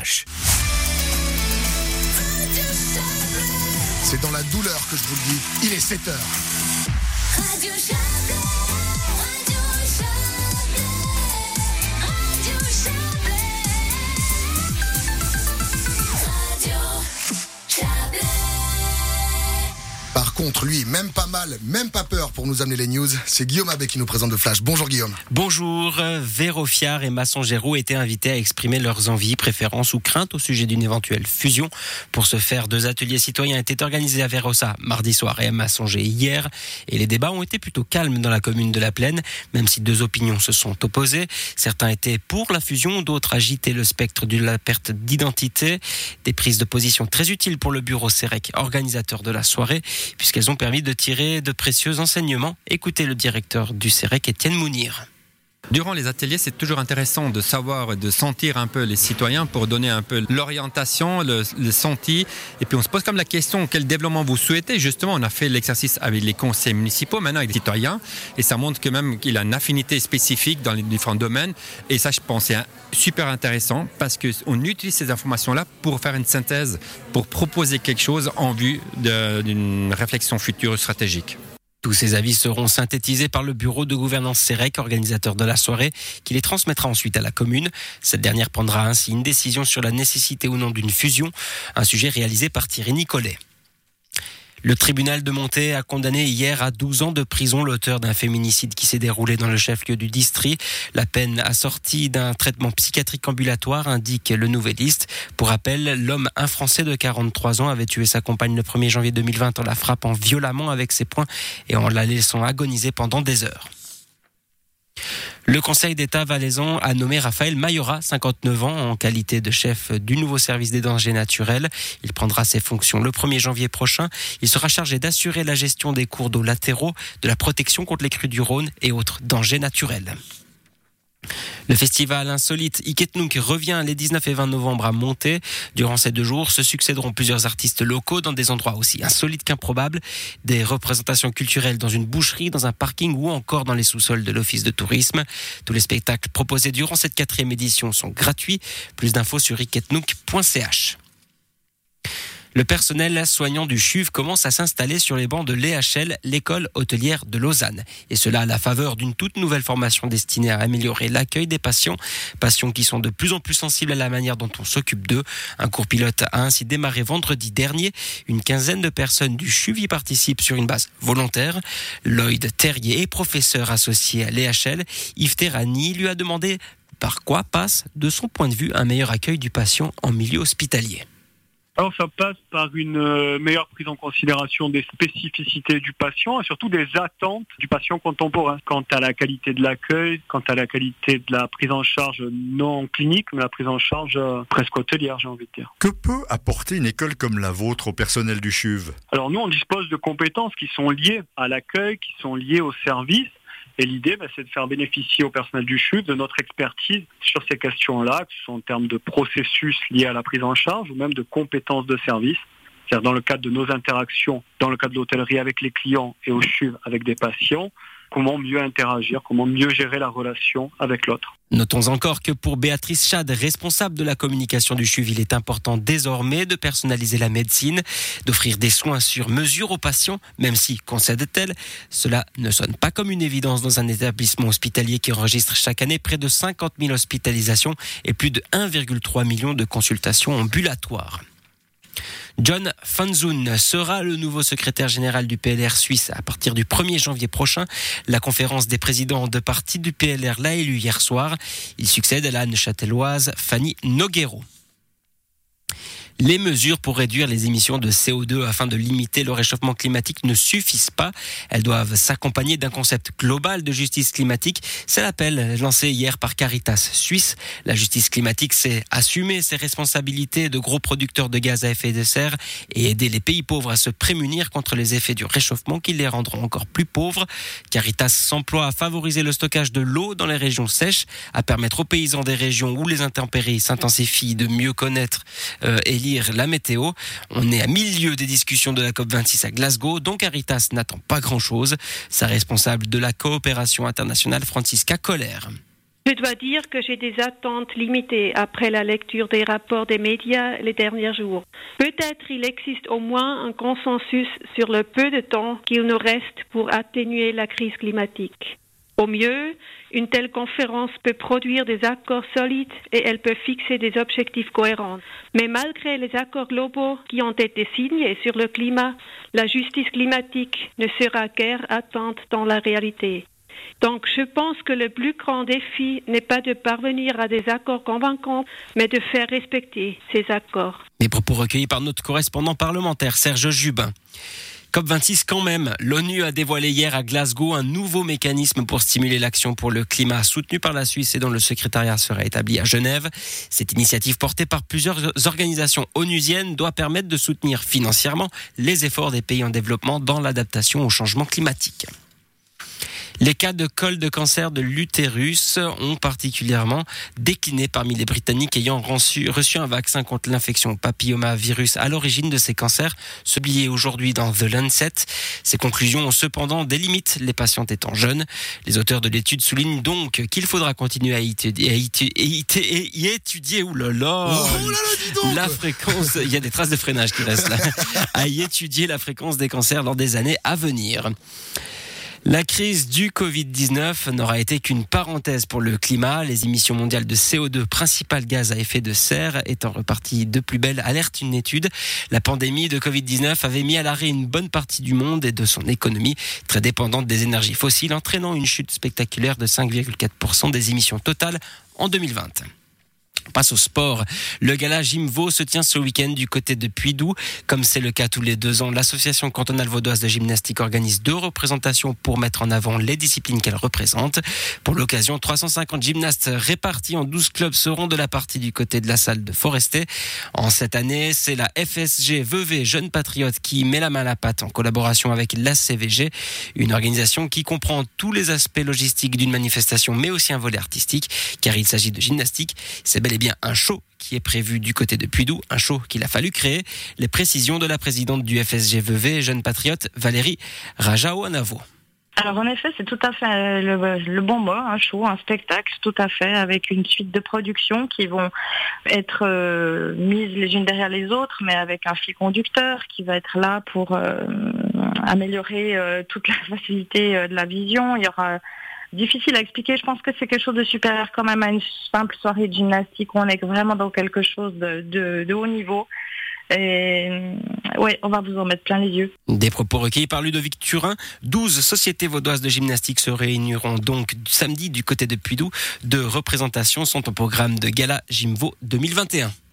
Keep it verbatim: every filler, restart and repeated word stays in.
H. C'est dans la douleur que je vous le dis. Il est sept heures. Radio Chablais, Radio Chablais, Radio Chablais, Radio Chablais. Par contre, lui, même pas mal, même pas peur pour nous amener les news, c'est Guillaume Abbé qui nous présente le Flash. Bonjour Guillaume. Bonjour, Véro Fiard et Masson Géraud étaient invités à exprimer leurs envies, préférences ou craintes au sujet d'une éventuelle fusion. Pour ce faire, deux ateliers citoyens étaient organisés à Vérossa mardi soir et à Massonger hier. Et les débats ont été plutôt calmes dans la commune de La Plaine, même si deux opinions se sont opposées. Certains étaient pour la fusion, d'autres agitaient le spectre de la perte d'identité. Des prises de position très utiles pour le bureau Cérec, organisateur de la soirée, puisqu'elles ont permis de tirer de précieux enseignements. Écoutez le directeur du Cérec, Étienne Mounir. Durant les ateliers, c'est toujours intéressant de savoir, de sentir un peu les citoyens pour donner un peu l'orientation, le, le senti. Et puis on se pose comme la question, quel développement vous souhaitez? Justement, on a fait l'exercice avec les conseils municipaux, maintenant avec les citoyens. Et ça montre que même qu'il a une affinité spécifique dans les différents domaines. Et ça, je pense, c'est super intéressant parce qu'on utilise ces informations-là pour faire une synthèse, pour proposer quelque chose en vue de, d'une réflexion future stratégique. Tous ces avis seront synthétisés par le bureau de gouvernance Cérec, organisateur de la soirée, qui les transmettra ensuite à la commune. Cette dernière prendra ainsi une décision sur la nécessité ou non d'une fusion, un sujet réalisé par Thierry Nicolet. Le tribunal de Monté a condamné hier à douze ans de prison l'auteur d'un féminicide qui s'est déroulé dans le chef-lieu du district. La peine assortie d'un traitement psychiatrique ambulatoire, indique le Nouvelliste. Pour rappel, l'homme, un Français de quarante-trois ans, avait tué sa compagne le premier janvier deux mille vingt en la frappant violemment avec ses poings et en la laissant agoniser pendant des heures. Le Conseil d'État valaisan a nommé Raphaël Mayora, cinquante-neuf ans, en qualité de chef du nouveau service des dangers naturels. Il prendra ses fonctions le premier janvier prochain. Il sera chargé d'assurer la gestion des cours d'eau latéraux, de la protection contre les crues du Rhône et autres dangers naturels. Le festival insolite Iketnouk revient les dix-neuf et vingt novembre à Monté. Durant ces deux jours, se succéderont plusieurs artistes locaux dans des endroits aussi insolites qu'improbables. Des représentations culturelles dans une boucherie, dans un parking ou encore dans les sous-sols de l'office de tourisme. Tous les spectacles proposés durant cette quatrième édition sont gratuits. Plus d'infos sur iketnouk point c h. Le personnel soignant du C H U V commence à s'installer sur les bancs de l'E H L, l'école hôtelière de Lausanne. Et cela à la faveur d'une toute nouvelle formation destinée à améliorer l'accueil des patients. Patients qui sont de plus en plus sensibles à la manière dont on s'occupe d'eux. Un cours pilote a ainsi démarré vendredi dernier. Une quinzaine de personnes du C H U V y participent sur une base volontaire. Lloyd Terrier est professeur associé à l'E H L. Yves Terrani lui a demandé par quoi passe, de son point de vue, un meilleur accueil du patient en milieu hospitalier. Alors ça passe par une euh, meilleure prise en considération des spécificités du patient et surtout des attentes du patient contemporain. Quant à la qualité de l'accueil, quant à la qualité de la prise en charge non clinique, mais la prise en charge euh, presque hôtelière, j'ai envie de dire. Que peut apporter une école comme la vôtre au personnel du C H U V? Alors nous, on dispose de compétences qui sont liées à l'accueil, qui sont liées au service. Et l'idée, bah, c'est de faire bénéficier au personnel du C H U V de notre expertise sur ces questions-là, que ce soit en termes de processus liés à la prise en charge ou même de compétences de service. C'est-à-dire dans le cadre de nos interactions, dans le cadre de l'hôtellerie avec les clients et au C H U V avec des patients, comment mieux interagir, comment mieux gérer la relation avec l'autre. Notons encore que pour Béatrice Chad, responsable de la communication du C H U V, il est important désormais de personnaliser la médecine, d'offrir des soins sur mesure aux patients, même si, concède-t-elle, cela ne sonne pas comme une évidence dans un établissement hospitalier qui enregistre chaque année près de cinquante mille hospitalisations et plus de un virgule trois million de consultations ambulatoires. John Fanzoun sera le nouveau secrétaire général du P L R suisse à partir du premier janvier prochain. La conférence des présidents de parti du P L R l'a élu hier soir. Il succède à la neuchâteloise Fanny Noguero. Les mesures pour réduire les émissions de C O deux afin de limiter le réchauffement climatique ne suffisent pas. Elles doivent s'accompagner d'un concept global de justice climatique. C'est l'appel lancé hier par Caritas Suisse. La justice climatique, c'est assumer ses responsabilités de gros producteurs de gaz à effet de serre et aider les pays pauvres à se prémunir contre les effets du réchauffement qui les rendront encore plus pauvres. Caritas s'emploie à favoriser le stockage de l'eau dans les régions sèches, à permettre aux paysans des régions où les intempéries s'intensifient de mieux connaître euh, et lire la météo. On est à milieu des discussions de la COP vingt-six à Glasgow, dont Caritas n'attend pas grand-chose. Sa responsable de la coopération internationale, Francisca Koller. Je dois dire que j'ai des attentes limitées après la lecture des rapports des médias les derniers jours. Peut-être il existe au moins un consensus sur le peu de temps qu'il nous reste pour atténuer la crise climatique. Au mieux, une telle conférence peut produire des accords solides et elle peut fixer des objectifs cohérents. Mais malgré les accords globaux qui ont été signés sur le climat, la justice climatique ne sera guère atteinte dans la réalité. Donc je pense que le plus grand défi n'est pas de parvenir à des accords convaincants, mais de faire respecter ces accords. Des propos recueillis par notre correspondant parlementaire Serge Jubin. COP vingt-six quand même, l'ONU a dévoilé hier à Glasgow un nouveau mécanisme pour stimuler l'action pour le climat soutenu par la Suisse et dont le secrétariat sera établi à Genève. Cette initiative portée par plusieurs organisations onusiennes doit permettre de soutenir financièrement les efforts des pays en développement dans l'adaptation au changement climatique. Les cas de col de cancer de l'utérus ont particulièrement décliné parmi les Britanniques ayant reçu, reçu un vaccin contre l'infection au papillomavirus à l'origine de ces cancers, publié aujourd'hui dans The Lancet. Ces conclusions ont cependant des limites, les patientes étant jeunes. Les auteurs de l'étude soulignent donc qu'il faudra continuer à y étudier, à y étudier, à y étudier oh là là, Oh là là, dis donc. la fréquence, il y a des traces de freinage qui restent là, à y étudier la fréquence des cancers dans des années à venir. La crise du covid dix-neuf n'aura été qu'une parenthèse pour le climat. Les émissions mondiales de C O deux, principal gaz à effet de serre, étant reparties de plus belle, alerte une étude. La pandémie de covid dix-neuf avait mis à l'arrêt une bonne partie du monde et de son économie, très dépendante des énergies fossiles, entraînant une chute spectaculaire de cinq virgule quatre pour cent des émissions totales en deux mille vingt. Passe au sport. Le gala Gymvo se tient ce week-end du côté de Puydou. Comme c'est le cas tous les deux ans, l'association cantonale vaudoise de gymnastique organise deux représentations pour mettre en avant les disciplines qu'elle représente. Pour l'occasion, trois cent cinquante gymnastes répartis en douze clubs seront de la partie du côté de la salle de Foresté. En cette année, c'est la F S G Vevey Jeunes Patriotes qui met la main à la pâte en collaboration avec l'A C V G, une organisation qui comprend tous les aspects logistiques d'une manifestation, mais aussi un volet artistique, car il s'agit de gymnastique. C'est bel et bien un show qui est prévu du côté de Puydou, un show qu'il a fallu créer. Les précisions de la présidente du F S G Vevey, Jeune Patriote, Valérie Rajao-Anavo. Alors en effet, c'est tout à fait le, le bon mot, un show, un spectacle, tout à fait, avec une suite de productions qui vont être euh, mises les unes derrière les autres, mais avec un fil conducteur qui va être là pour euh, améliorer euh, toute la facilité euh, de la vision. Il y aura difficile à expliquer, je pense que c'est quelque chose de supérieur quand même à une simple soirée de gymnastique où on est vraiment dans quelque chose de, de, de haut niveau. Et ouais, on va vous en mettre plein les yeux. Des propos recueillis par Ludovic Turin. douze sociétés vaudoises de gymnastique se réuniront donc samedi du côté de Puydou. Deux représentations sont au programme de Gala Gymvo deux mille vingt et un.